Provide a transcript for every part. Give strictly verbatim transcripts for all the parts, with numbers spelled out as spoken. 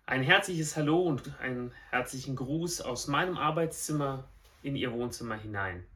Ein herzliches Hallo und einen herzlichen Gruß aus meinem Arbeitszimmer in Ihr Wohnzimmer hinein.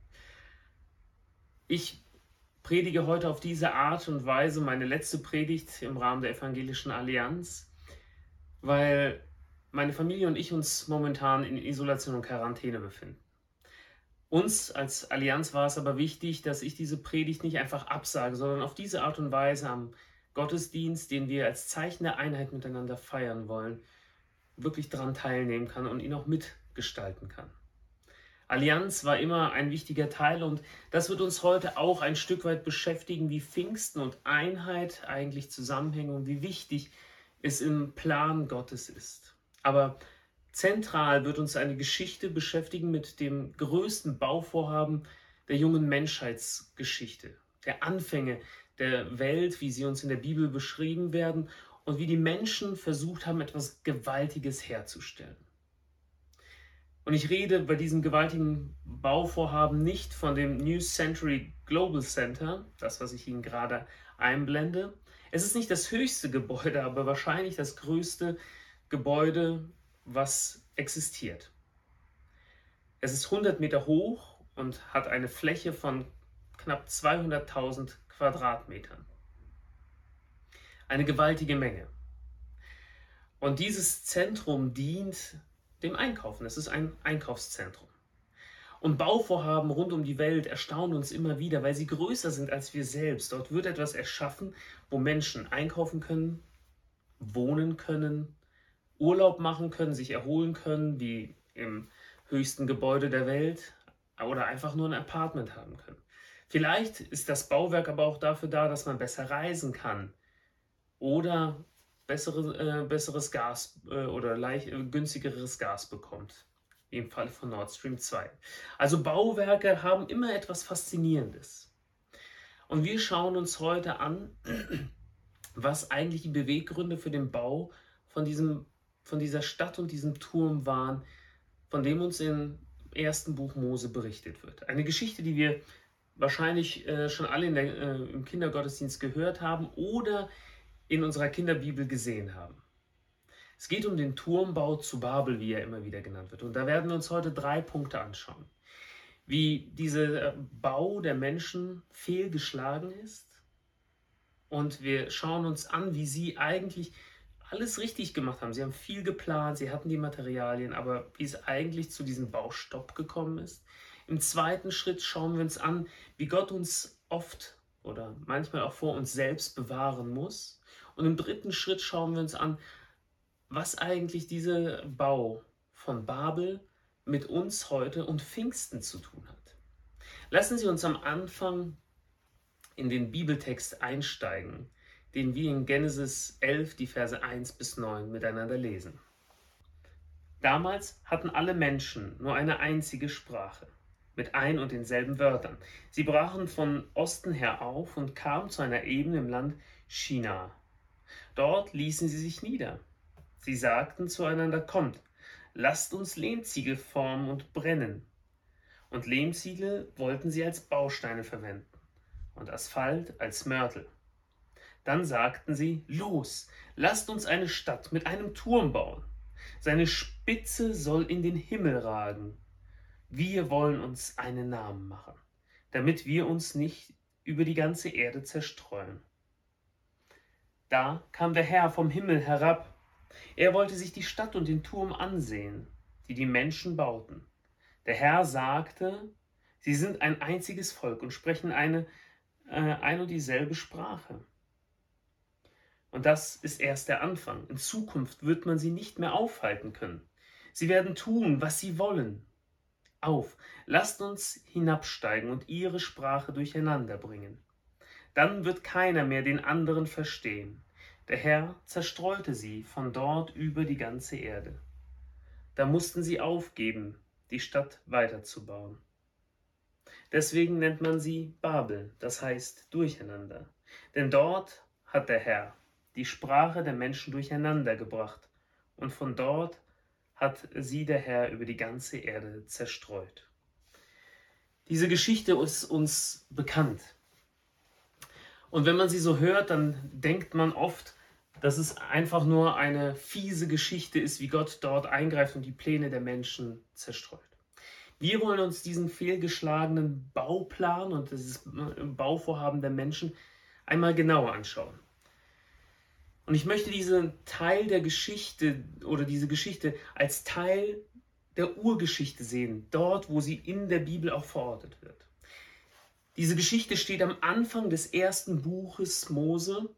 Ich predige heute auf diese Art und Weise meine letzte Predigt im Rahmen der Evangelischen Allianz, weil meine Familie und ich uns momentan in Isolation und Quarantäne befinden. Uns als Allianz war es aber wichtig, dass ich diese Predigt nicht einfach absage, sondern auf diese Art und Weise am Gottesdienst, den wir als Zeichen der Einheit miteinander feiern wollen, wirklich daran teilnehmen kann und ihn auch mitgestalten kann. Allianz war immer ein wichtiger Teil und das wird uns heute auch ein Stück weit beschäftigen, wie Pfingsten und Einheit eigentlich zusammenhängen und wie wichtig es im Plan Gottes ist. Aber zentral wird uns eine Geschichte beschäftigen mit dem größten Bauvorhaben der jungen Menschheitsgeschichte, der Anfänge der Welt, wie sie uns in der Bibel beschrieben werden und wie die Menschen versucht haben, etwas Gewaltiges herzustellen. Und ich rede bei diesem gewaltigen Bauvorhaben nicht von dem New Century Global Center, das, was ich Ihnen gerade einblende. Es ist nicht das höchste Gebäude, aber wahrscheinlich das größte Gebäude, was existiert. Es ist hundert Meter hoch und hat eine Fläche von knapp zweihunderttausend Quadratmetern. Eine gewaltige Menge. Und dieses Zentrum dient dem Einkaufen. Es ist ein Einkaufszentrum. Und Bauvorhaben rund um die Welt erstaunen uns immer wieder, weil sie größer sind als wir selbst. Dort wird etwas erschaffen, wo Menschen einkaufen können, wohnen können, Urlaub machen können, sich erholen können, wie im höchsten Gebäude der Welt, oder einfach nur ein Apartment haben können. Vielleicht ist das Bauwerk aber auch dafür da, dass man besser reisen kann oder bessere, äh, besseres Gas äh, oder leicht, äh, günstigeres Gas bekommt, wie im Fall von Nord Stream zwei. Also Bauwerke haben immer etwas Faszinierendes. Und wir schauen uns heute an, was eigentlich die Beweggründe für den Bau von, diesem, von dieser Stadt und diesem Turm waren, von dem uns im ersten Buch Mose berichtet wird. Eine Geschichte, die wir wahrscheinlich äh, schon alle in der, äh, im Kindergottesdienst gehört haben oder in unserer Kinderbibel gesehen haben. Es geht um den Turmbau zu Babel, wie er immer wieder genannt wird. Und da werden wir uns heute drei Punkte anschauen. Wie dieser Bau der Menschen fehlgeschlagen ist. Und wir schauen uns an, wie sie eigentlich alles richtig gemacht haben. Sie haben viel geplant, sie hatten die Materialien, aber wie es eigentlich zu diesem Baustopp gekommen ist. Im zweiten Schritt schauen wir uns an, wie Gott uns oft oder manchmal auch vor uns selbst bewahren muss. Und im dritten Schritt schauen wir uns an, was eigentlich dieser Bau von Babel mit uns heute und Pfingsten zu tun hat. Lassen Sie uns am Anfang in den Bibeltext einsteigen, den wir in Genesis elf, die Verse eins bis neun miteinander lesen. Damals hatten alle Menschen nur eine einzige Sprache, mit ein und denselben Wörtern. Sie brachen von Osten her auf und kamen zu einer Ebene im Land Shinar. Dort ließen sie sich nieder. Sie sagten zueinander: Kommt, lasst uns Lehmziegel formen und brennen. Und Lehmziegel wollten sie als Bausteine verwenden und Asphalt als Mörtel. Dann sagten sie: Los, lasst uns eine Stadt mit einem Turm bauen. Seine Spitze soll in den Himmel ragen. Wir wollen uns einen Namen machen, damit wir uns nicht über die ganze Erde zerstreuen. Da kam der Herr vom Himmel herab. Er wollte sich die Stadt und den Turm ansehen, die die Menschen bauten. Der Herr sagte: Sie sind ein einziges Volk und sprechen eine, äh, ein und dieselbe Sprache. Und das ist erst der Anfang. In Zukunft wird man sie nicht mehr aufhalten können. Sie werden tun, was sie wollen. Auf, lasst uns hinabsteigen und ihre Sprache durcheinander bringen. Dann wird keiner mehr den anderen verstehen. Der Herr zerstreute sie von dort über die ganze Erde. Da mussten sie aufgeben, die Stadt weiterzubauen. Deswegen nennt man sie Babel, das heißt Durcheinander. Denn dort hat der Herr die Sprache der Menschen durcheinander gebracht und von dort hat sie der Herr über die ganze Erde zerstreut. Diese Geschichte ist uns bekannt. Und wenn man sie so hört, dann denkt man oft, dass es einfach nur eine fiese Geschichte ist, wie Gott dort eingreift und die Pläne der Menschen zerstreut. Wir wollen uns diesen fehlgeschlagenen Bauplan und dieses Bauvorhaben der Menschen einmal genauer anschauen. Und ich möchte diesen Teil der Geschichte oder diese Geschichte als Teil der Urgeschichte sehen, dort, wo sie in der Bibel auch verortet wird. Diese Geschichte steht am Anfang des ersten Buches Mose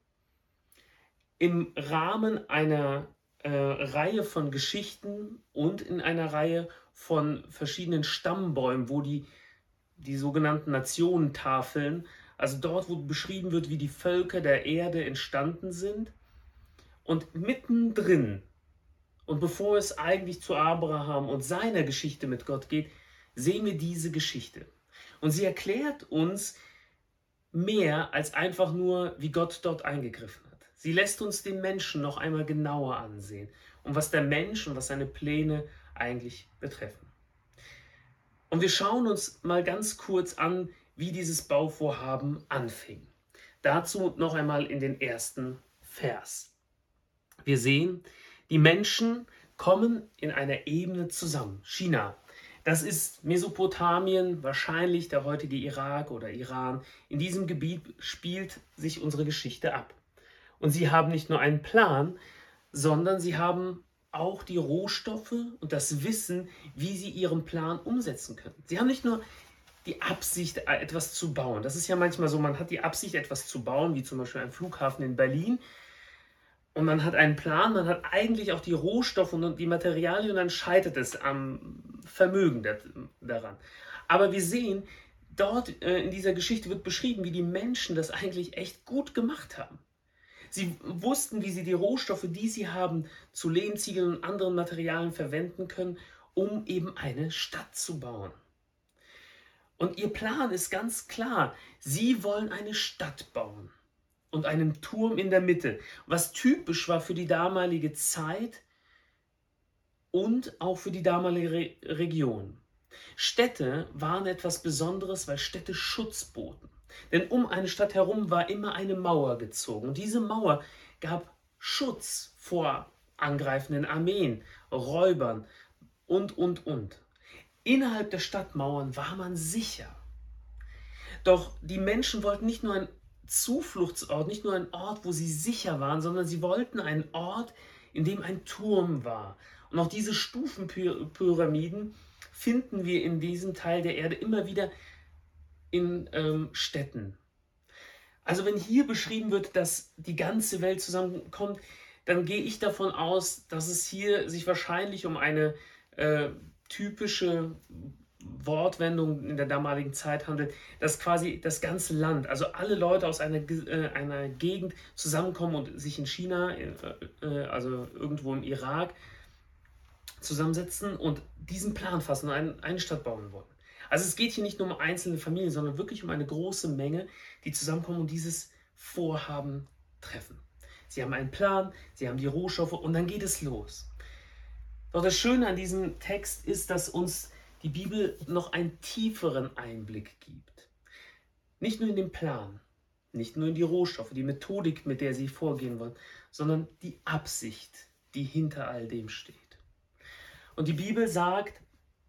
im Rahmen einer äh, Reihe von Geschichten und in einer Reihe von verschiedenen Stammbäumen, wo die, die sogenannten Nationentafeln, also dort, wo beschrieben wird, wie die Völker der Erde entstanden sind. Und mittendrin, und bevor es eigentlich zu Abraham und seiner Geschichte mit Gott geht, sehen wir diese Geschichte. Und sie erklärt uns mehr als einfach nur, wie Gott dort eingegriffen hat. Sie lässt uns den Menschen noch einmal genauer ansehen und was der Mensch und was seine Pläne eigentlich betreffen. Und wir schauen uns mal ganz kurz an, wie dieses Bauvorhaben anfing. Dazu noch einmal in den ersten Vers. Wir sehen, die Menschen kommen in einer Ebene zusammen. China, das ist Mesopotamien, wahrscheinlich der heutige Irak oder Iran. In diesem Gebiet spielt sich unsere Geschichte ab. Und sie haben nicht nur einen Plan, sondern sie haben auch die Rohstoffe und das Wissen, wie sie ihren Plan umsetzen können. Sie haben nicht nur die Absicht, etwas zu bauen. Das ist ja manchmal so, man hat die Absicht, etwas zu bauen, wie zum Beispiel ein Flughafen in Berlin. Und man hat einen Plan, man hat eigentlich auch die Rohstoffe und die Materialien und dann scheitert es am Vermögen daran. Aber wir sehen, dort in dieser Geschichte wird beschrieben, wie die Menschen das eigentlich echt gut gemacht haben. Sie wussten, wie sie die Rohstoffe, die sie haben, zu Lehmziegeln und anderen Materialien verwenden können, um eben eine Stadt zu bauen. Und ihr Plan ist ganz klar, sie wollen eine Stadt bauen. Und einen Turm in der Mitte, was typisch war für die damalige Zeit und auch für die damalige Re- Region. Städte waren etwas Besonderes, weil Städte Schutz boten. Denn um eine Stadt herum war immer eine Mauer gezogen. Und diese Mauer gab Schutz vor angreifenden Armeen, Räubern und, und, und. Innerhalb der Stadtmauern war man sicher. Doch die Menschen wollten nicht nur ein Zufluchtsort, nicht nur ein Ort, wo sie sicher waren, sondern sie wollten einen Ort, in dem ein Turm war. Und auch diese Stufenpyramiden finden wir in diesem Teil der Erde immer wieder in ähm, Städten. Also wenn hier beschrieben wird, dass die ganze Welt zusammenkommt, dann gehe ich davon aus, dass es hier sich wahrscheinlich um eine äh, typische Wortwendung in der damaligen Zeit handelt, dass quasi das ganze Land, also alle Leute aus einer, äh, einer Gegend zusammenkommen und sich in China, äh, äh, also irgendwo im Irak, zusammensetzen und diesen Plan fassen und ein, eine Stadt bauen wollen. Also es geht hier nicht nur um einzelne Familien, sondern wirklich um eine große Menge, die zusammenkommen und dieses Vorhaben treffen. Sie haben einen Plan, sie haben die Rohstoffe und dann geht es los. Doch das Schöne an diesem Text ist, dass uns die Bibel noch einen tieferen Einblick gibt. Nicht nur in den Plan, nicht nur in die Rohstoffe, die Methodik, mit der sie vorgehen wollen, sondern die Absicht, die hinter all dem steht. Und die Bibel sagt,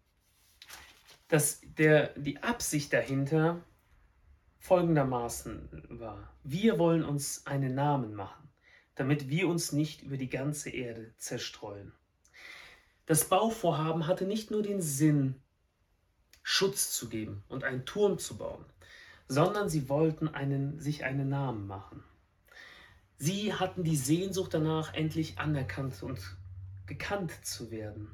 dass der, die Absicht dahinter folgendermaßen war. Wir wollen uns einen Namen machen, damit wir uns nicht über die ganze Erde zerstreuen. Das Bauvorhaben hatte nicht nur den Sinn, Schutz zu geben und einen Turm zu bauen, sondern sie wollten einen, sich einen Namen machen. Sie hatten die Sehnsucht danach, endlich anerkannt und gekannt zu werden.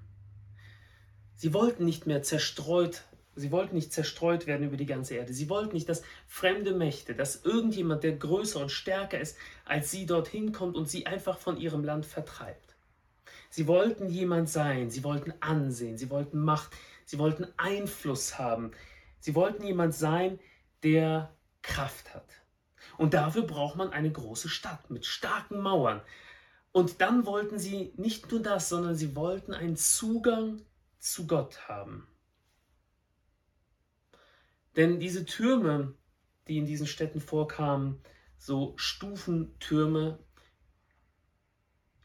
Sie wollten nicht mehr zerstreut, sie wollten nicht zerstreut werden über die ganze Erde. Sie wollten nicht, dass fremde Mächte, dass irgendjemand, der größer und stärker ist als sie, dorthin kommt und sie einfach von ihrem Land vertreibt. Sie wollten jemand sein, sie wollten Ansehen, sie wollten Macht, sie wollten Einfluss haben. Sie wollten jemand sein, der Kraft hat. Und dafür braucht man eine große Stadt mit starken Mauern. Und dann wollten sie nicht nur das, sondern sie wollten einen Zugang zu Gott haben. Denn diese Türme, die in diesen Städten vorkamen, so Stufentürme,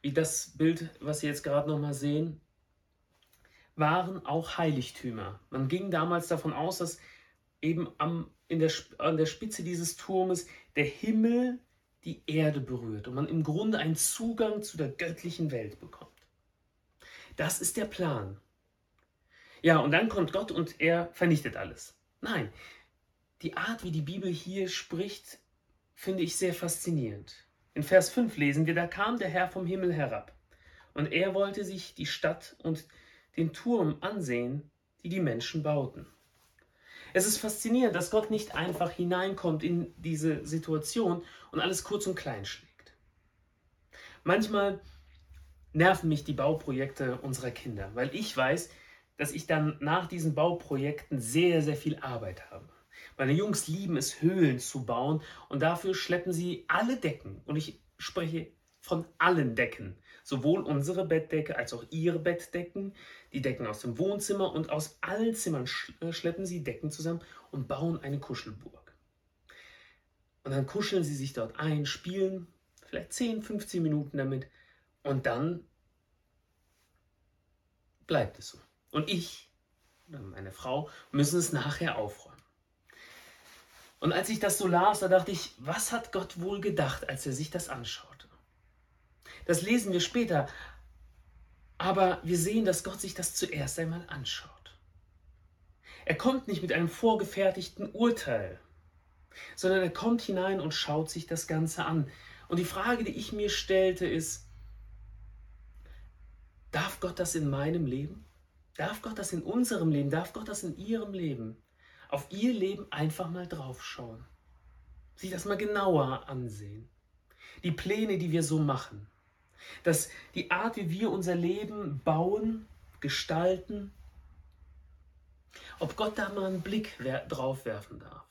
wie das Bild, was Sie jetzt gerade nochmal sehen, waren auch Heiligtümer. Man ging damals davon aus, dass eben am, in der, an der Spitze dieses Turmes der Himmel die Erde berührt und man im Grunde einen Zugang zu der göttlichen Welt bekommt. Das ist der Plan. Ja, und dann kommt Gott und er vernichtet alles. Nein, die Art, wie die Bibel hier spricht, finde ich sehr faszinierend. In Vers fünf lesen wir, da kam der Herr vom Himmel herab und er wollte sich die Stadt und den Turm ansehen, die die Menschen bauten. Es ist faszinierend, dass Gott nicht einfach hineinkommt in diese Situation und alles kurz und klein schlägt. Manchmal nerven mich die Bauprojekte unserer Kinder, weil ich weiß, dass ich dann nach diesen Bauprojekten sehr, sehr viel Arbeit habe. Meine Jungs lieben es, Höhlen zu bauen und dafür schleppen sie alle Decken. Und ich spreche von allen Decken. Sowohl unsere Bettdecke als auch ihre Bettdecken, die Decken aus dem Wohnzimmer und aus allen Zimmern schleppen sie Decken zusammen und bauen eine Kuschelburg. Und dann kuscheln sie sich dort ein, spielen vielleicht zehn, fünfzehn Minuten damit und dann bleibt es so. Und ich oder meine Frau müssen es nachher aufräumen. Und als ich das so las, da dachte ich, was hat Gott wohl gedacht, als er sich das anschaute? Das lesen wir später, aber wir sehen, dass Gott sich das zuerst einmal anschaut. Er kommt nicht mit einem vorgefertigten Urteil, sondern er kommt hinein und schaut sich das Ganze an. Und die Frage, die ich mir stellte, ist, darf Gott das in meinem Leben? Darf Gott das in unserem Leben? Darf Gott das in Ihrem Leben? Auf Ihr Leben einfach mal draufschauen. Sich das mal genauer ansehen. Die Pläne, die wir so machen. Dass die Art, wie wir unser Leben bauen, gestalten, ob Gott da mal einen Blick drauf werfen darf.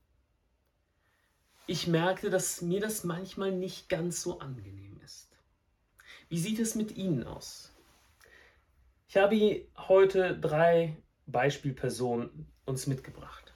Ich merkte, dass mir das manchmal nicht ganz so angenehm ist. Wie sieht es mit Ihnen aus? Ich habe heute drei Beispielpersonen uns mitgebracht.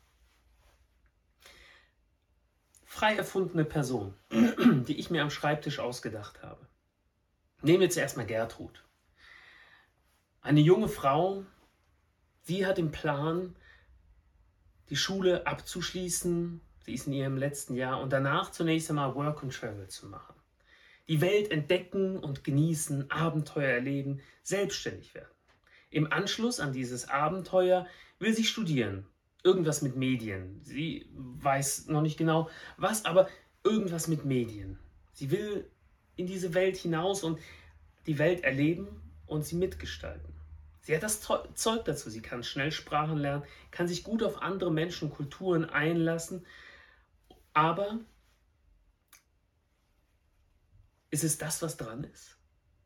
Frei erfundene Personen, die ich mir am Schreibtisch ausgedacht habe. Nehmen wir zuerst mal Gertrud. Eine junge Frau, sie hat den Plan, die Schule abzuschließen. Sie ist in ihrem letzten Jahr und danach zunächst einmal Work and Travel zu machen. Die Welt entdecken und genießen, Abenteuer erleben, selbstständig werden. Im Anschluss an dieses Abenteuer will sie studieren. Irgendwas mit Medien. Sie weiß noch nicht genau was, aber irgendwas mit Medien. Sie will in diese Welt hinaus und die Welt erleben und sie mitgestalten. Sie hat das Zeug dazu. Sie kann schnell Sprachen lernen, kann sich gut auf andere Menschen und Kulturen einlassen. Aber ist es das, was dran ist?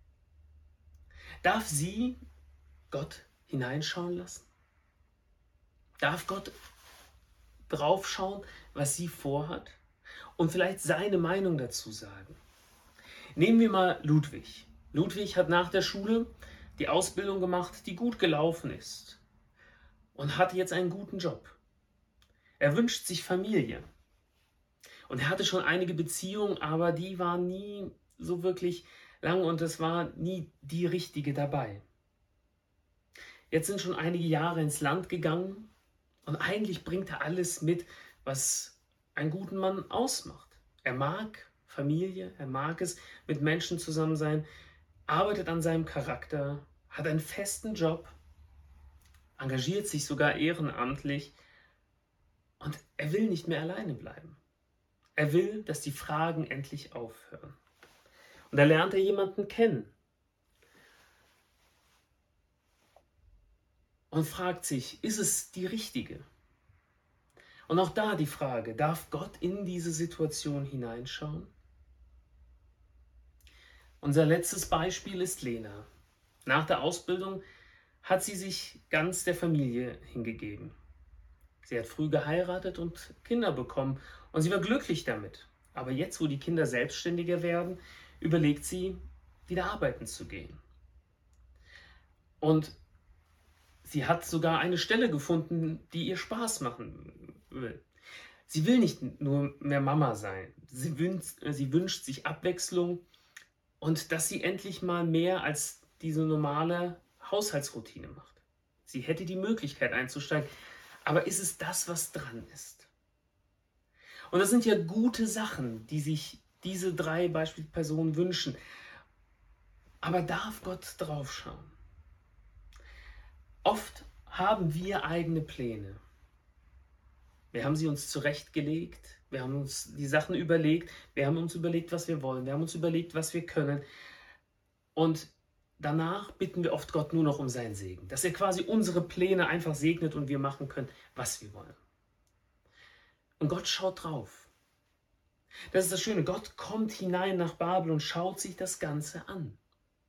Darf sie Gott hineinschauen lassen? Darf Gott draufschauen, was sie vorhat? Und vielleicht seine Meinung dazu sagen? Nehmen wir mal Ludwig. Ludwig hat nach der Schule die Ausbildung gemacht, die gut gelaufen ist. Und hat jetzt einen guten Job. Er wünscht sich Familie. Und er hatte schon einige Beziehungen, aber die waren nie so wirklich lang und es war nie die richtige dabei. Jetzt sind schon einige Jahre ins Land gegangen und eigentlich bringt er alles mit, was einen guten Mann ausmacht. Er mag Familie, er mag es, mit Menschen zusammen sein, arbeitet an seinem Charakter, hat einen festen Job, engagiert sich sogar ehrenamtlich und er will nicht mehr alleine bleiben. Er will, dass die Fragen endlich aufhören. Und da lernt er jemanden kennen und fragt sich, ist es die richtige? Und auch da die Frage, darf Gott in diese Situation hineinschauen? Unser letztes Beispiel ist Lena. Nach der Ausbildung hat sie sich ganz der Familie hingegeben. Sie hat früh geheiratet und Kinder bekommen und sie war glücklich damit. Aber jetzt, wo die Kinder selbstständiger werden, überlegt sie, wieder arbeiten zu gehen. Und sie hat sogar eine Stelle gefunden, die ihr Spaß machen will. Sie will nicht nur mehr Mama sein. Sie wünscht, sie wünscht sich Abwechslung und dass sie endlich mal mehr als diese normale Haushaltsroutine macht. Sie hätte die Möglichkeit einzusteigen, aber ist es das, was dran ist? Und das sind ja gute Sachen, die sich diese drei Beispielspersonen wünschen. Aber darf Gott draufschauen? Oft haben wir eigene Pläne. Wir haben sie uns zurechtgelegt, wir haben uns die Sachen überlegt, wir haben uns überlegt, was wir wollen, wir haben uns überlegt, was wir können. Und danach bitten wir oft Gott nur noch um seinen Segen, dass er quasi unsere Pläne einfach segnet und wir machen können, was wir wollen. Und Gott schaut drauf. Das ist das Schöne, Gott kommt hinein nach Babel und schaut sich das Ganze an.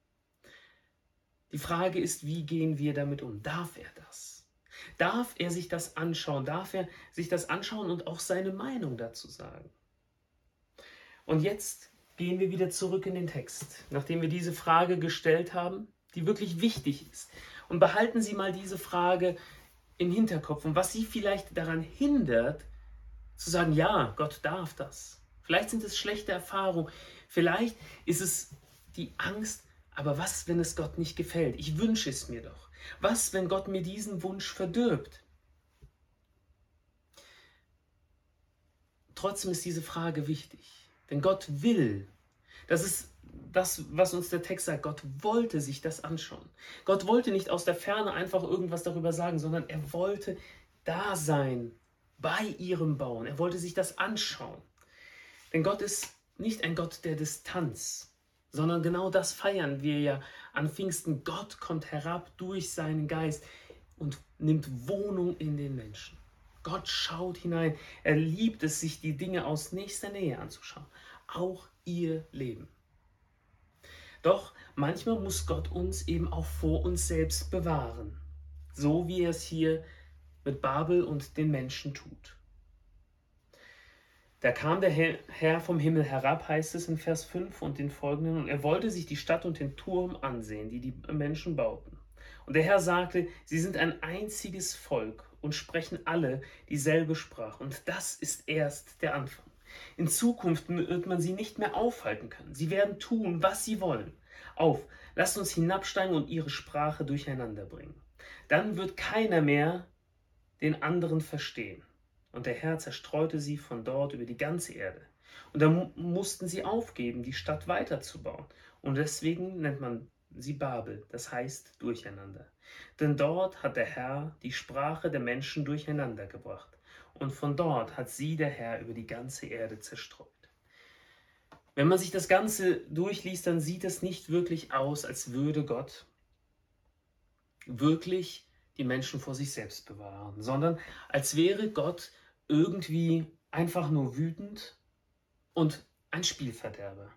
Die Frage ist, wie gehen wir damit um? Darf er das? Darf er sich das anschauen? Darf er sich das anschauen und auch seine Meinung dazu sagen? Und jetzt gehen wir wieder zurück in den Text, nachdem wir diese Frage gestellt haben, die wirklich wichtig ist. Und behalten Sie mal diese Frage im Hinterkopf und was Sie vielleicht daran hindert, zu sagen, ja, Gott darf das. Vielleicht sind es schlechte Erfahrungen, vielleicht ist es die Angst, aber was, wenn es Gott nicht gefällt? Ich wünsche es mir doch. Was, wenn Gott mir diesen Wunsch verdirbt? Trotzdem ist diese Frage wichtig, denn Gott will. Das ist das, was uns der Text sagt. Gott wollte sich das anschauen. Gott wollte nicht aus der Ferne einfach irgendwas darüber sagen, sondern er wollte da sein, bei ihrem Bauen. Er wollte sich das anschauen. Denn Gott ist nicht ein Gott der Distanz, sondern genau das feiern wir ja an Pfingsten. Gott kommt herab durch seinen Geist und nimmt Wohnung in den Menschen. Gott schaut hinein. Er liebt es, sich die Dinge aus nächster Nähe anzuschauen. Auch ihr Leben. Doch manchmal muss Gott uns eben auch vor uns selbst bewahren. So wie er es hier mit Babel und den Menschen tut. Da kam der Herr vom Himmel herab, heißt es in Vers fünf und den folgenden, und er wollte sich die Stadt und den Turm ansehen, die die Menschen bauten. Und der Herr sagte, sie sind ein einziges Volk und sprechen alle dieselbe Sprache. Und das ist erst der Anfang. In Zukunft wird man sie nicht mehr aufhalten können. Sie werden tun, was sie wollen. Auf, lasst uns hinabsteigen und ihre Sprache durcheinander bringen. Dann wird keiner mehr den anderen verstehen. Und der Herr zerstreute sie von dort über die ganze Erde. Und da mu- mussten sie aufgeben, die Stadt weiterzubauen. Und deswegen nennt man sie Babel, das heißt Durcheinander. Denn dort hat der Herr die Sprache der Menschen durcheinander gebracht. Und von dort hat sie der Herr über die ganze Erde zerstreut. Wenn man sich das Ganze durchliest, dann sieht es nicht wirklich aus, als würde Gott wirklich die Menschen vor sich selbst bewahren, sondern als wäre Gott irgendwie einfach nur wütend und ein Spielverderber.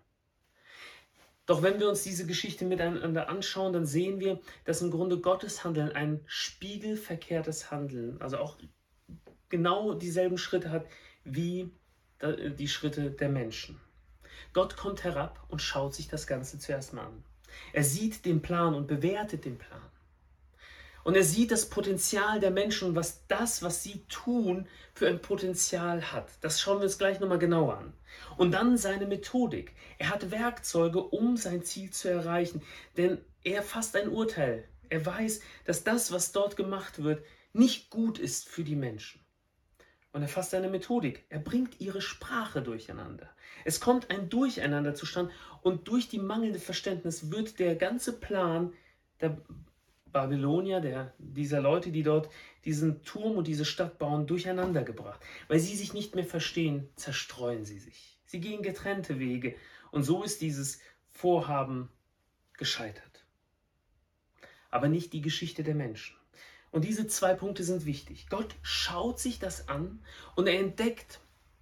Doch wenn wir uns diese Geschichte miteinander anschauen, dann sehen wir, dass im Grunde Gottes Handeln ein spiegelverkehrtes Handeln, also auch genau dieselben Schritte hat wie die Schritte der Menschen. Gott kommt herab und schaut sich das Ganze zuerst mal an. Er sieht den Plan und bewertet den Plan. Und er sieht das Potenzial der Menschen und was das, was sie tun, für ein Potenzial hat. Das schauen wir uns gleich nochmal genauer an. Und dann seine Methodik. Er hat Werkzeuge, um sein Ziel zu erreichen. Denn er fasst ein Urteil. Er weiß, dass das, was dort gemacht wird, nicht gut ist für die Menschen. Und er fasst eine Methodik. Er bringt ihre Sprache durcheinander. Es kommt ein Durcheinander zustande und durch die mangelnde Verständnis wird der ganze Plan der Babylonier, der, dieser Leute, die dort diesen Turm und diese Stadt bauen, durcheinander gebracht. Weil sie sich nicht mehr verstehen, zerstreuen sie sich. Sie gehen getrennte Wege und so ist dieses Vorhaben gescheitert. Aber nicht die Geschichte der Menschen. Und diese zwei Punkte sind wichtig. Gott schaut sich das an und er entdeckt,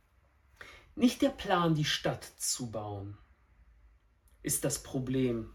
nicht der Plan, die Stadt zu bauen, ist das Problem,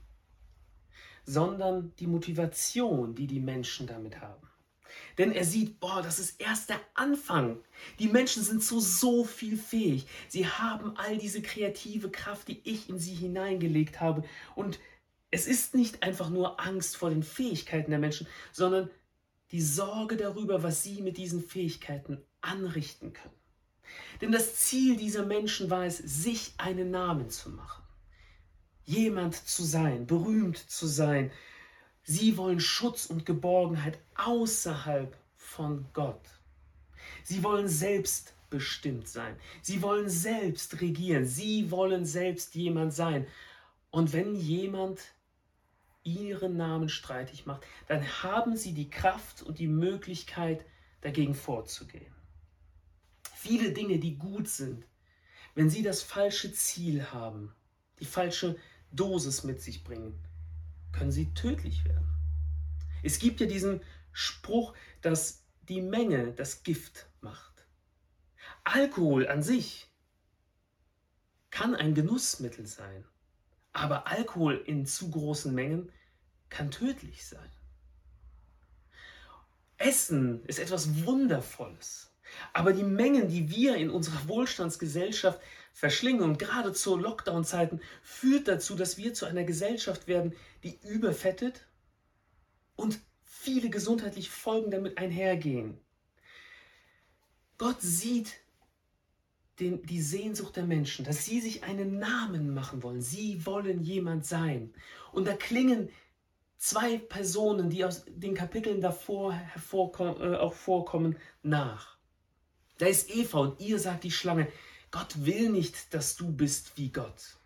sondern die Motivation, die die Menschen damit haben. Denn er sieht, boah, das ist erst der Anfang. Die Menschen sind zu so viel fähig. Sie haben all diese kreative Kraft, die ich in sie hineingelegt habe. Und es ist nicht einfach nur Angst vor den Fähigkeiten der Menschen, sondern die Sorge darüber, was sie mit diesen Fähigkeiten anrichten können. Denn das Ziel dieser Menschen war es, sich einen Namen zu machen. jemand zu sein, berühmt zu sein. Sie wollen Schutz und Geborgenheit außerhalb von Gott. Sie wollen selbstbestimmt sein. Sie wollen selbst regieren. Sie wollen selbst jemand sein. Und wenn jemand ihren Namen streitig macht, dann haben sie die Kraft und die Möglichkeit, dagegen vorzugehen. Viele Dinge, die gut sind, wenn sie das falsche Ziel haben, die falsche Dosis mit sich bringen, können sie tödlich werden. Es gibt ja diesen Spruch, dass die Menge das Gift macht. Alkohol an sich kann ein Genussmittel sein, aber Alkohol in zu großen Mengen kann tödlich sein. Essen ist etwas Wundervolles, aber die Mengen, die wir in unserer Wohlstandsgesellschaft verschlingen und gerade zu Lockdown-Zeiten, führt dazu, dass wir zu einer Gesellschaft werden, die überfettet und viele gesundheitliche Folgen damit einhergehen. Gott sieht den, die Sehnsucht der Menschen, dass sie sich einen Namen machen wollen. Sie wollen jemand sein. Und da klingen zwei Personen, die aus den Kapiteln davor hervorkommen, äh, auch vorkommen, nach. Da ist Eva und ihr sagt die Schlange, Gott will nicht, dass du bist wie Gott.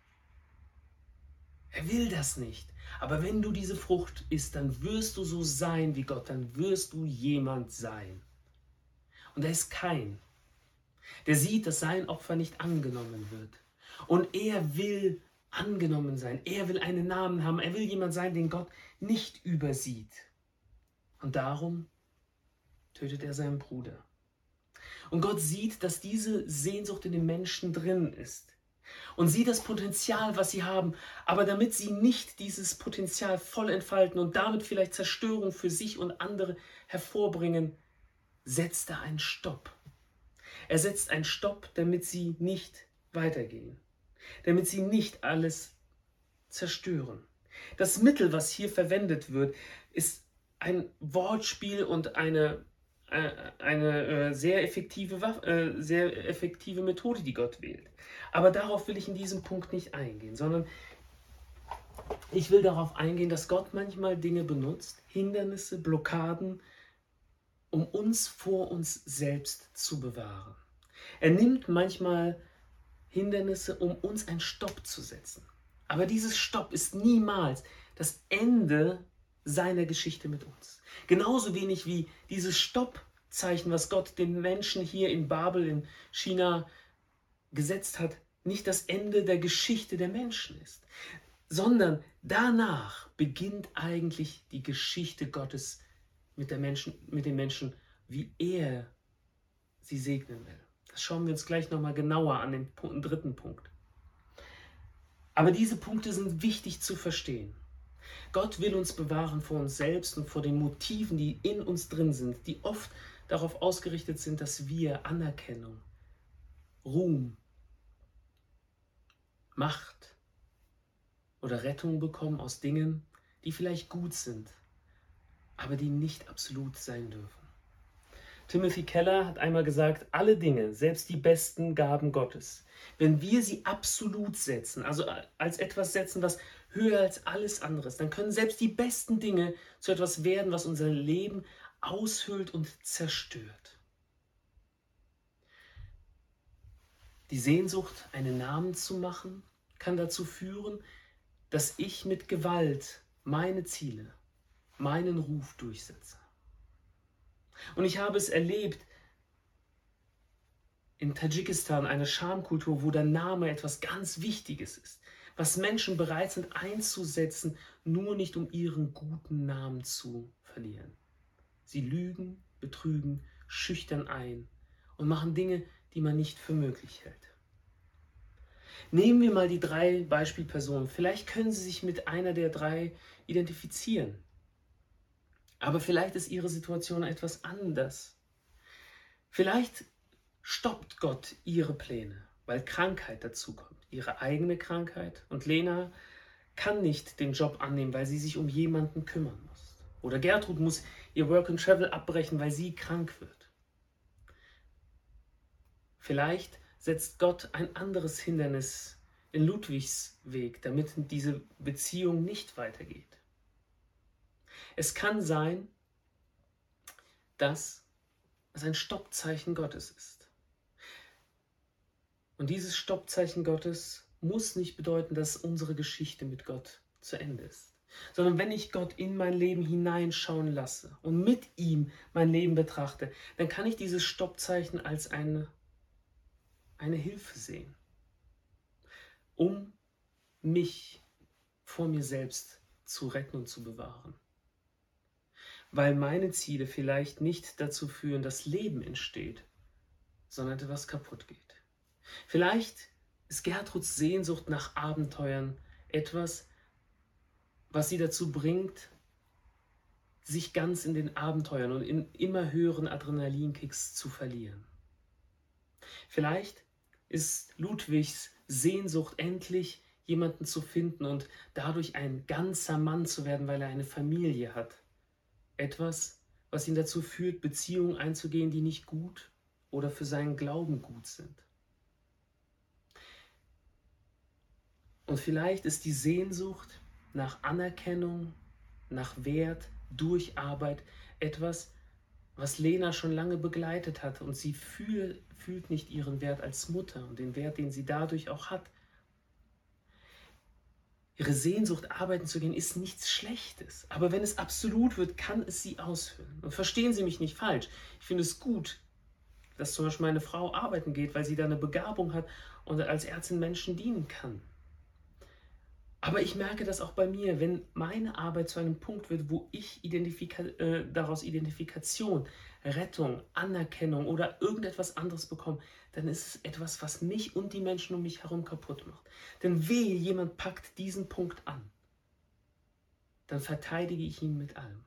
Er will das nicht. Aber wenn du diese Frucht isst, dann wirst du so sein wie Gott, dann wirst du jemand sein. Und da ist Kain, der sieht, dass sein Opfer nicht angenommen wird. Und er will angenommen sein, er will einen Namen haben, er will jemand sein, den Gott nicht übersieht. Und darum tötet er seinen Bruder. Und Gott sieht, dass diese Sehnsucht in den Menschen drin ist. Und sieht das Potenzial, was sie haben. Aber damit sie nicht dieses Potenzial voll entfalten und damit vielleicht Zerstörung für sich und andere hervorbringen, setzt er einen Stopp. Er setzt einen Stopp, damit sie nicht weitergehen. Damit sie nicht alles zerstören. Das Mittel, was hier verwendet wird, ist ein Wortspiel und eine, äh, eine äh, sehr effektive Waffe, äh, sehr effektive Methode, die Gott wählt. Aber darauf will ich in diesem Punkt nicht eingehen, sondern ich will darauf eingehen, dass Gott manchmal Dinge benutzt, Hindernisse, Blockaden, um uns vor uns selbst zu bewahren. Er nimmt manchmal Hindernisse, um uns einen Stopp zu setzen. Aber dieses Stopp ist niemals das Ende seiner Geschichte mit uns. Genauso wenig wie dieses Stoppzeichen, was Gott den Menschen hier in Babel, in China gesetzt hat, nicht das Ende der Geschichte der Menschen ist, sondern danach beginnt eigentlich die Geschichte Gottes mit, der Menschen, mit den Menschen, wie er sie segnen will. Das schauen wir uns gleich nochmal genauer an, den dritten Punkt. Aber diese Punkte sind wichtig zu verstehen. Gott will uns bewahren vor uns selbst und vor den Motiven, die in uns drin sind, die oft darauf ausgerichtet sind, dass wir Anerkennung, Ruhm, Macht oder Rettung bekommen aus Dingen, die vielleicht gut sind, aber die nicht absolut sein dürfen. Timothy Keller hat einmal gesagt, alle Dinge, selbst die besten Gaben Gottes, wenn wir sie absolut setzen, also als etwas setzen, was höher als alles andere ist, dann können selbst die besten Dinge zu etwas werden, was unser Leben aushöhlt und zerstört. Die Sehnsucht, einen Namen zu machen, kann dazu führen, dass ich mit Gewalt meine Ziele, meinen Ruf durchsetze. Und ich habe es erlebt in Tadschikistan, eine Schamkultur, wo der Name etwas ganz Wichtiges ist, was Menschen bereit sind einzusetzen, nur nicht um ihren guten Namen zu verlieren. Sie lügen, betrügen, schüchtern ein und machen Dinge, die man nicht für möglich hält. Nehmen wir mal die drei Beispielpersonen. Vielleicht können Sie sich mit einer der drei identifizieren. Aber vielleicht ist Ihre Situation etwas anders. Vielleicht stoppt Gott Ihre Pläne, weil Krankheit dazukommt. Ihre eigene Krankheit. Und Lena kann nicht den Job annehmen, weil sie sich um jemanden kümmern muss. Oder Gertrud muss ihr Work and Travel abbrechen, weil sie krank wird. Vielleicht setzt Gott ein anderes Hindernis in Ludwigs Weg, damit diese Beziehung nicht weitergeht. Es kann sein, dass es ein Stoppzeichen Gottes ist. Und dieses Stoppzeichen Gottes muss nicht bedeuten, dass unsere Geschichte mit Gott zu Ende ist. Sondern wenn ich Gott in mein Leben hineinschauen lasse und mit ihm mein Leben betrachte, dann kann ich dieses Stoppzeichen als eine, eine Hilfe sehen, um mich vor mir selbst zu retten und zu bewahren. Weil meine Ziele vielleicht nicht dazu führen, dass Leben entsteht, sondern etwas kaputt geht. Vielleicht ist Gertruds Sehnsucht nach Abenteuern etwas, was sie dazu bringt, sich ganz in den Abenteuern und in immer höheren Adrenalinkicks zu verlieren. Vielleicht ist Ludwigs Sehnsucht, endlich jemanden zu finden und dadurch ein ganzer Mann zu werden, weil er eine Familie hat. Etwas, was ihn dazu führt, Beziehungen einzugehen, die nicht gut oder für seinen Glauben gut sind. Und vielleicht ist die Sehnsucht nach Anerkennung, nach Wert, durch Arbeit etwas, was Lena schon lange begleitet hat, und sie fühl, fühlt nicht ihren Wert als Mutter und den Wert, den sie dadurch auch hat. Ihre Sehnsucht, arbeiten zu gehen, ist nichts Schlechtes. Aber wenn es absolut wird, kann es sie aushöhlen. Und verstehen Sie mich nicht falsch. Ich finde es gut, dass zum Beispiel meine Frau arbeiten geht, weil sie da eine Begabung hat und als Ärztin Menschen dienen kann. Aber ich merke das auch bei mir, wenn meine Arbeit zu einem Punkt wird, wo ich Identifika äh, daraus Identifikation, Rettung, Anerkennung oder irgendetwas anderes bekomme, dann ist es etwas, was mich und die Menschen um mich herum kaputt macht. Denn wehe, jemand packt diesen Punkt an, dann verteidige ich ihn mit allem.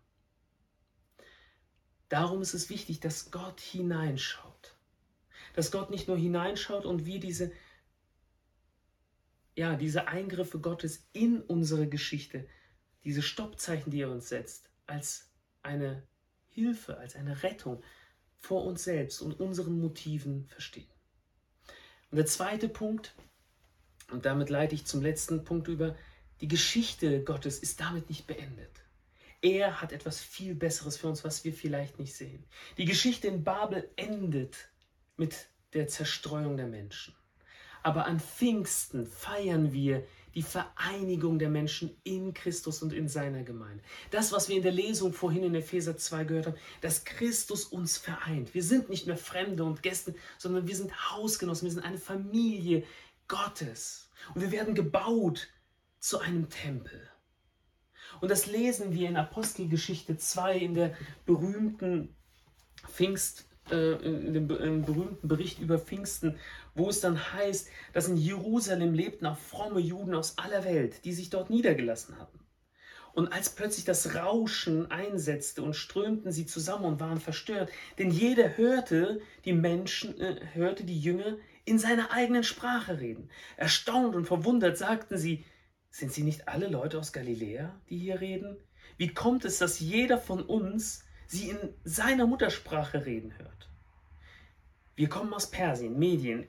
Darum ist es wichtig, dass Gott hineinschaut. Dass Gott nicht nur hineinschaut und wir diese Ja, diese Eingriffe Gottes in unsere Geschichte, diese Stoppzeichen, die er uns setzt, als eine Hilfe, als eine Rettung vor uns selbst und unseren Motiven verstehen. Und der zweite Punkt, und damit leite ich zum letzten Punkt über, die Geschichte Gottes ist damit nicht beendet. Er hat etwas viel Besseres für uns, was wir vielleicht nicht sehen. Die Geschichte in Babel endet mit der Zerstreuung der Menschen. Aber an Pfingsten feiern wir die Vereinigung der Menschen in Christus und in seiner Gemeinde. Das, was wir in der Lesung vorhin in Epheser zwei gehört haben, dass Christus uns vereint. Wir sind nicht mehr Fremde und Gäste, sondern wir sind Hausgenossen, wir sind eine Familie Gottes. Und wir werden gebaut zu einem Tempel. Und das lesen wir in Apostelgeschichte zwei, in der berühmten Pfingst in dem berühmten Bericht über Pfingsten, wo es dann heißt, dass in Jerusalem lebten auch fromme Juden aus aller Welt, die sich dort niedergelassen hatten. Und als plötzlich das Rauschen einsetzte und strömten sie zusammen und waren verstört, denn jeder hörte die Menschen, äh, hörte die Jünger in seiner eigenen Sprache reden. Erstaunt und verwundert sagten sie, sind sie nicht alle Leute aus Galiläa, die hier reden? Wie kommt es, dass jeder von uns sie in seiner Muttersprache reden hört? Wir kommen aus Persien, Medien,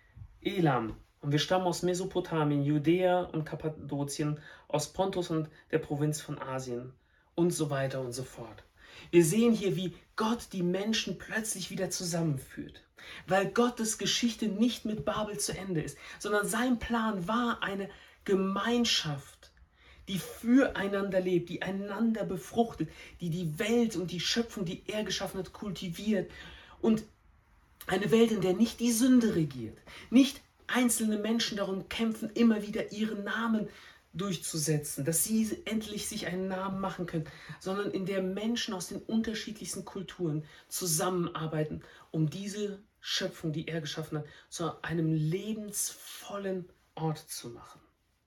Elam, und wir stammen aus Mesopotamien, Judäa und Kappadokien, aus Pontus und der Provinz von Asien und so weiter und so fort. Wir sehen hier, wie Gott die Menschen plötzlich wieder zusammenführt, weil Gottes Geschichte nicht mit Babel zu Ende ist, sondern sein Plan war eine Gemeinschaft, die füreinander lebt, die einander befruchtet, die die Welt und die Schöpfung, die er geschaffen hat, kultiviert. Und eine Welt, in der nicht die Sünde regiert, nicht einzelne Menschen darum kämpfen, immer wieder ihren Namen durchzusetzen, dass sie endlich sich einen Namen machen können, sondern in der Menschen aus den unterschiedlichsten Kulturen zusammenarbeiten, um diese Schöpfung, die er geschaffen hat, zu einem lebensvollen Ort zu machen.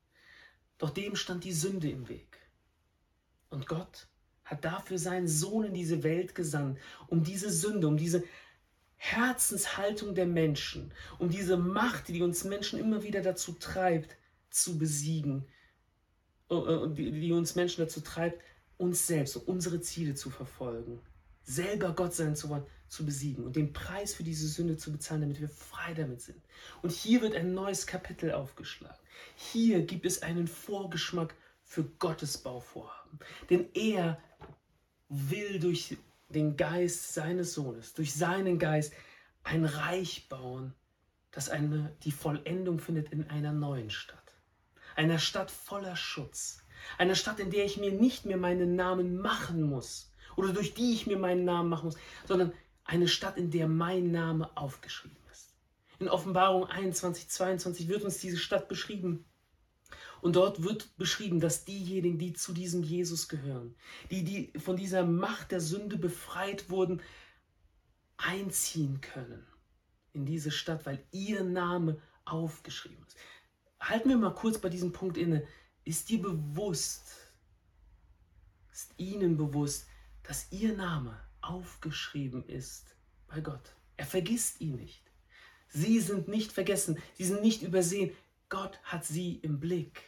Doch dem stand die Sünde im Weg. Und Gott hat dafür seinen Sohn in diese Welt gesandt, um diese Sünde, um diese Herzenshaltung der Menschen, um diese Macht, die uns Menschen immer wieder dazu treibt, zu besiegen, die uns Menschen dazu treibt, uns selbst und unsere Ziele zu verfolgen, selber Gott sein zu wollen, zu besiegen und den Preis für diese Sünde zu bezahlen, damit wir frei damit sind. Und hier wird ein neues Kapitel aufgeschlagen. Hier gibt es einen Vorgeschmack für Gottes Bauvorhaben. Denn er will durch den Geist seines Sohnes, durch seinen Geist ein Reich bauen, das eine, die Vollendung findet in einer neuen Stadt. Einer Stadt voller Schutz. Einer Stadt, in der ich mir nicht mehr meinen Namen machen muss oder durch die ich mir meinen Namen machen muss, sondern eine Stadt, in der mein Name aufgeschrieben ist. In Offenbarung einundzwanzig, zweiundzwanzig wird uns diese Stadt beschrieben. Und dort wird beschrieben, dass diejenigen, die zu diesem Jesus gehören, die, die von dieser Macht der Sünde befreit wurden, einziehen können in diese Stadt, weil ihr Name aufgeschrieben ist. Halten wir mal kurz bei diesem Punkt inne. Ist dir bewusst, ist Ihnen bewusst, dass Ihr Name aufgeschrieben ist bei Gott? Er vergisst ihn nicht. Sie sind nicht vergessen, sie sind nicht übersehen. Gott hat sie im Blick.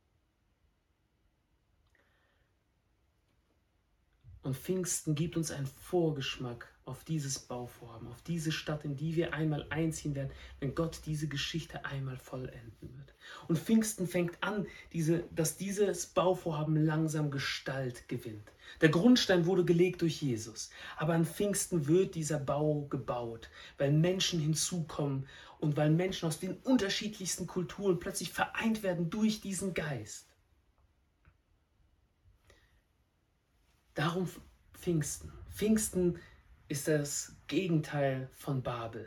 Und Pfingsten gibt uns einen Vorgeschmack auf dieses Bauvorhaben, auf diese Stadt, in die wir einmal einziehen werden, wenn Gott diese Geschichte einmal vollenden wird. Und Pfingsten fängt an, diese, dass dieses Bauvorhaben langsam Gestalt gewinnt. Der Grundstein wurde gelegt durch Jesus, aber an Pfingsten wird dieser Bau gebaut, weil Menschen hinzukommen und weil Menschen aus den unterschiedlichsten Kulturen plötzlich vereint werden durch diesen Geist. Darum Pfingsten. Pfingsten ist das Gegenteil von Babel.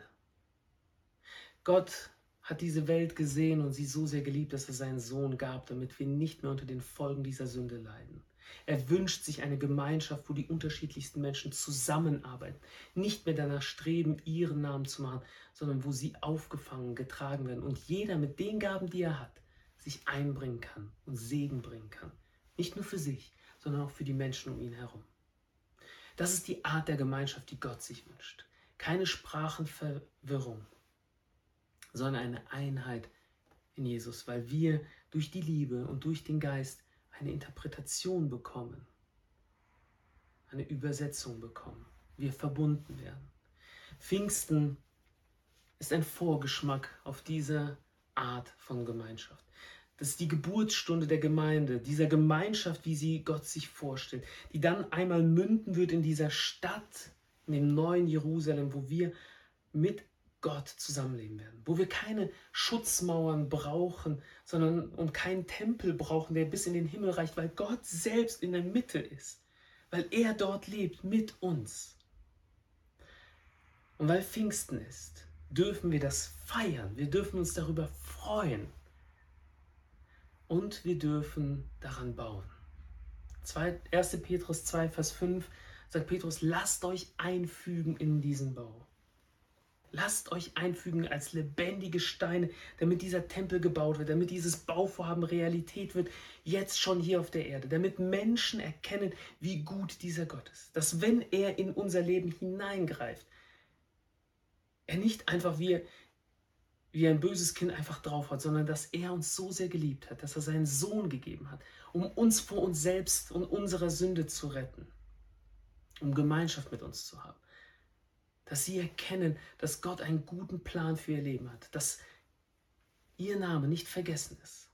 Gott hat diese Welt gesehen und sie so sehr geliebt, dass er seinen Sohn gab, damit wir nicht mehr unter den Folgen dieser Sünde leiden. Er wünscht sich eine Gemeinschaft, wo die unterschiedlichsten Menschen zusammenarbeiten, nicht mehr danach streben, ihren Namen zu machen, sondern wo sie aufgefangen, getragen werden und jeder mit den Gaben, die er hat, sich einbringen kann und Segen bringen kann. Nicht nur für sich, sondern auch für die Menschen um ihn herum. Das ist die Art der Gemeinschaft, die Gott sich wünscht. Keine Sprachenverwirrung, sondern eine Einheit in Jesus, weil wir durch die Liebe und durch den Geist eine Interpretation bekommen, eine Übersetzung bekommen, wir verbunden werden. Pfingsten ist ein Vorgeschmack auf diese Art von Gemeinschaft. Das ist die Geburtsstunde der Gemeinde, dieser Gemeinschaft, wie sie Gott sich vorstellt, die dann einmal münden wird in dieser Stadt, in dem neuen Jerusalem, wo wir mit Gott zusammenleben werden, wo wir keine Schutzmauern brauchen, sondern und keinen Tempel brauchen, der bis in den Himmel reicht, weil Gott selbst in der Mitte ist, weil er dort lebt mit uns. Und weil Pfingsten ist, dürfen wir das feiern, wir dürfen uns darüber freuen. Und wir dürfen daran bauen. erster Petrus zwei, Vers fünf sagt Petrus, lasst euch einfügen in diesen Bau. Lasst euch einfügen als lebendige Steine, damit dieser Tempel gebaut wird, damit dieses Bauvorhaben Realität wird, jetzt schon hier auf der Erde, damit Menschen erkennen, wie gut dieser Gott ist. Dass wenn er in unser Leben hineingreift, er nicht einfach wie wie ein böses Kind einfach drauf hat, sondern dass er uns so sehr geliebt hat, dass er seinen Sohn gegeben hat, um uns vor uns selbst und unserer Sünde zu retten, um Gemeinschaft mit uns zu haben. Dass sie erkennen, dass Gott einen guten Plan für ihr Leben hat, dass ihr Name nicht vergessen ist.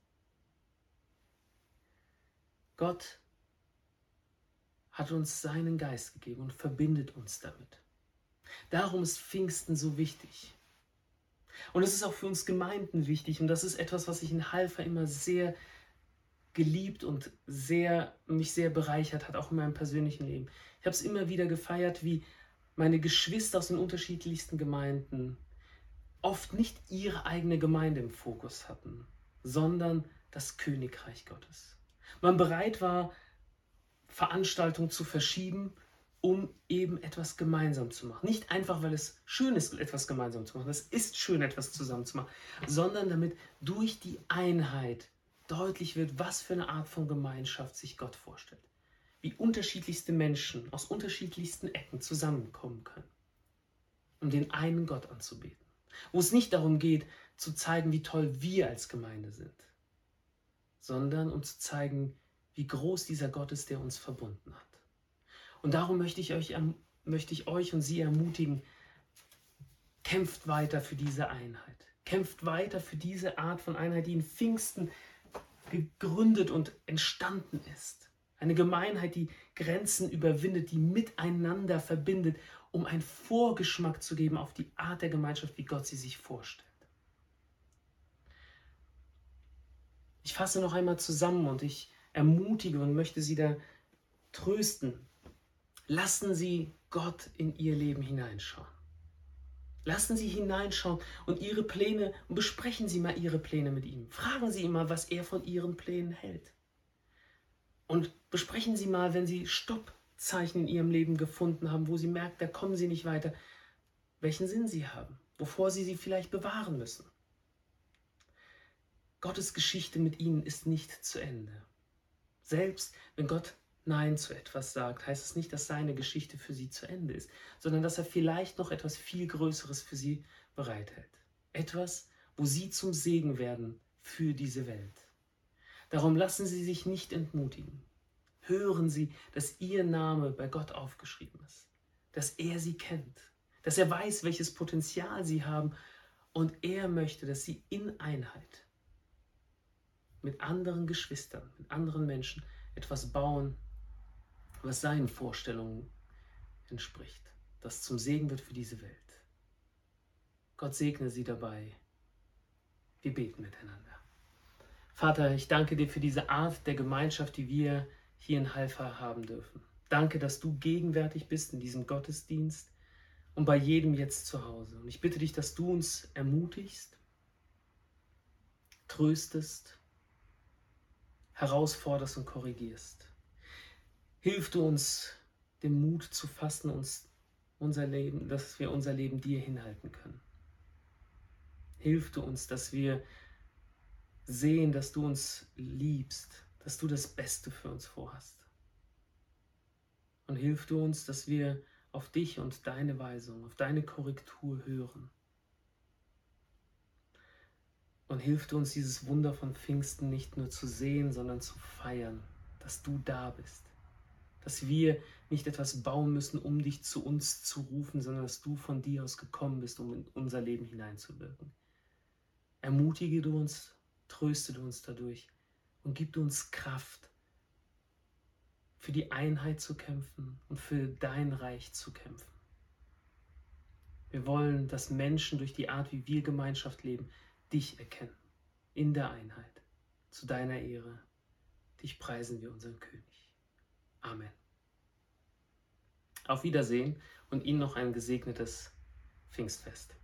Gott hat uns seinen Geist gegeben und verbindet uns damit. Darum ist Pfingsten so wichtig. Und es ist auch für uns Gemeinden wichtig und das ist etwas, was ich in Halver immer sehr geliebt und sehr, mich sehr bereichert hat, auch in meinem persönlichen Leben. Ich habe es immer wieder gefeiert, wie meine Geschwister aus den unterschiedlichsten Gemeinden oft nicht ihre eigene Gemeinde im Fokus hatten, sondern das Königreich Gottes. Man bereit war, Veranstaltungen zu verschieben, um eben etwas gemeinsam zu machen. Nicht einfach, weil es schön ist, etwas gemeinsam zu machen. Es ist schön, etwas zusammen zu machen, sondern damit durch die Einheit deutlich wird, was für eine Art von Gemeinschaft sich Gott vorstellt. Wie unterschiedlichste Menschen aus unterschiedlichsten Ecken zusammenkommen können, um den einen Gott anzubeten. Wo es nicht darum geht, zu zeigen, wie toll wir als Gemeinde sind, sondern um zu zeigen, wie groß dieser Gott ist, der uns verbunden hat. Und darum möchte ich euch möchte ich euch und Sie ermutigen, kämpft weiter für diese Einheit. Kämpft weiter für diese Art von Einheit, die in Pfingsten gegründet und entstanden ist. Eine Gemeinheit, die Grenzen überwindet, die miteinander verbindet, um einen Vorgeschmack zu geben auf die Art der Gemeinschaft, wie Gott sie sich vorstellt. Ich fasse noch einmal zusammen und ich ermutige und möchte Sie da trösten. Lassen Sie Gott in Ihr Leben hineinschauen. Lassen Sie hineinschauen und Ihre Pläne, und besprechen Sie mal Ihre Pläne mit ihm. Fragen Sie ihn mal, was er von Ihren Plänen hält. Und besprechen Sie mal, wenn Sie Stoppzeichen in Ihrem Leben gefunden haben, wo Sie merken, da kommen Sie nicht weiter, welchen Sinn Sie haben, wovor Sie sie vielleicht bewahren müssen. Gottes Geschichte mit Ihnen ist nicht zu Ende. Selbst wenn Gott Nein zu etwas sagt, heißt es nicht, dass seine Geschichte für Sie zu Ende ist, sondern dass er vielleicht noch etwas viel Größeres für Sie bereithält. Etwas, wo Sie zum Segen werden für diese Welt. Darum lassen Sie sich nicht entmutigen. Hören Sie, dass Ihr Name bei Gott aufgeschrieben ist, dass er Sie kennt, dass er weiß, welches Potenzial Sie haben und er möchte, dass Sie in Einheit mit anderen Geschwistern, mit anderen Menschen etwas bauen, was seinen Vorstellungen entspricht, das zum Segen wird für diese Welt. Gott segne Sie dabei. Wir beten miteinander. Vater, ich danke dir für diese Art der Gemeinschaft, die wir hier in Halfa haben dürfen. Danke, dass du gegenwärtig bist in diesem Gottesdienst und bei jedem jetzt zu Hause. Und ich bitte dich, dass du uns ermutigst, tröstest, herausforderst und korrigierst. Hilf du uns, den Mut zu fassen, uns unser Leben, dass wir unser Leben dir hinhalten können. Hilf du uns, dass wir sehen, dass du uns liebst, dass du das Beste für uns vorhast. Und hilf du uns, dass wir auf dich und deine Weisung, auf deine Korrektur hören. Und hilf du uns, dieses Wunder von Pfingsten nicht nur zu sehen, sondern zu feiern, dass du da bist. Dass wir nicht etwas bauen müssen, um dich zu uns zu rufen, sondern dass du von dir aus gekommen bist, um in unser Leben hineinzuwirken. Ermutige du uns, tröste du uns dadurch und gib du uns Kraft, für die Einheit zu kämpfen und für dein Reich zu kämpfen. Wir wollen, dass Menschen durch die Art, wie wir Gemeinschaft leben, dich erkennen, in der Einheit, zu deiner Ehre. Dich preisen wir, unseren König. Amen. Auf Wiedersehen und Ihnen noch ein gesegnetes Pfingstfest.